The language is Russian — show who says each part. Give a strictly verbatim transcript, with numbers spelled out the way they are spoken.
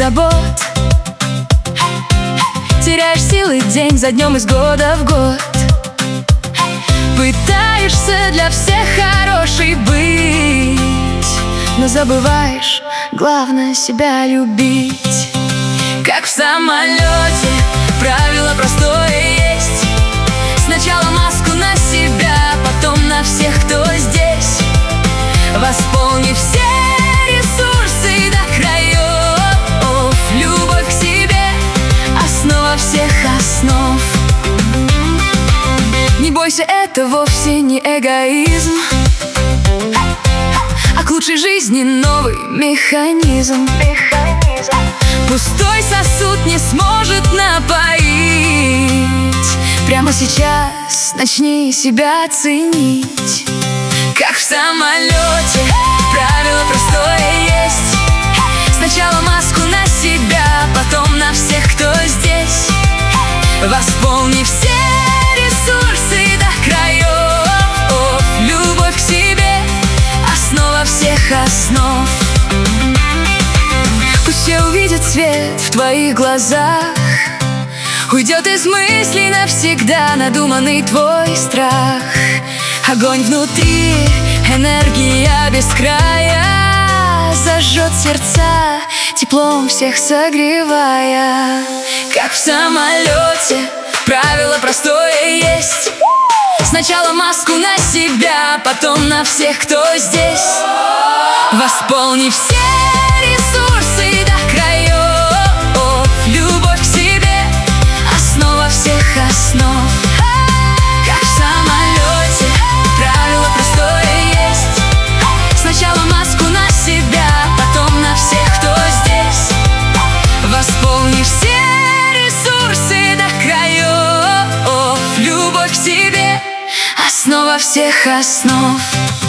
Speaker 1: забот. Теряешь силы день за днем из года в год. Пытаешься для всех хорошей быть, но забываешь, главное, себя любить. Как в самолете, правило простое есть: сначала маску на себя, потом на всех, кто здесь. Восполни все ресурсы до краев. Любовь к себе — основа всех основ. Не бойся, это вовсе не эгоизм, а к лучшей жизни новый механизм. Пустой сосуд не сможет напоить. Прямо сейчас начни себя ценить. Как в самолете, правило простое есть: сначала маску на себя, потом на всех, кто здесь. Восполни все ресурсы до краев. Любовь к себе — основа всех основ. Пусть все увидят свет в твоих глазах, уйдет из мыслей навсегда надуманный твой страх. Огонь внутри, энергия без края, зажжет сердца, теплом всех согревая. Как в самолете, правило простое есть: сначала маску на себя, потом на всех, кто здесь. Восполни все ресурсы до краев. Любовь к себе — основа всех основ. Как в самолете, правило простое есть: сначала маску на себя, потом на всех, кто здесь. Восполни все ресурсы до краев. Любовь к себе — основа всех основ.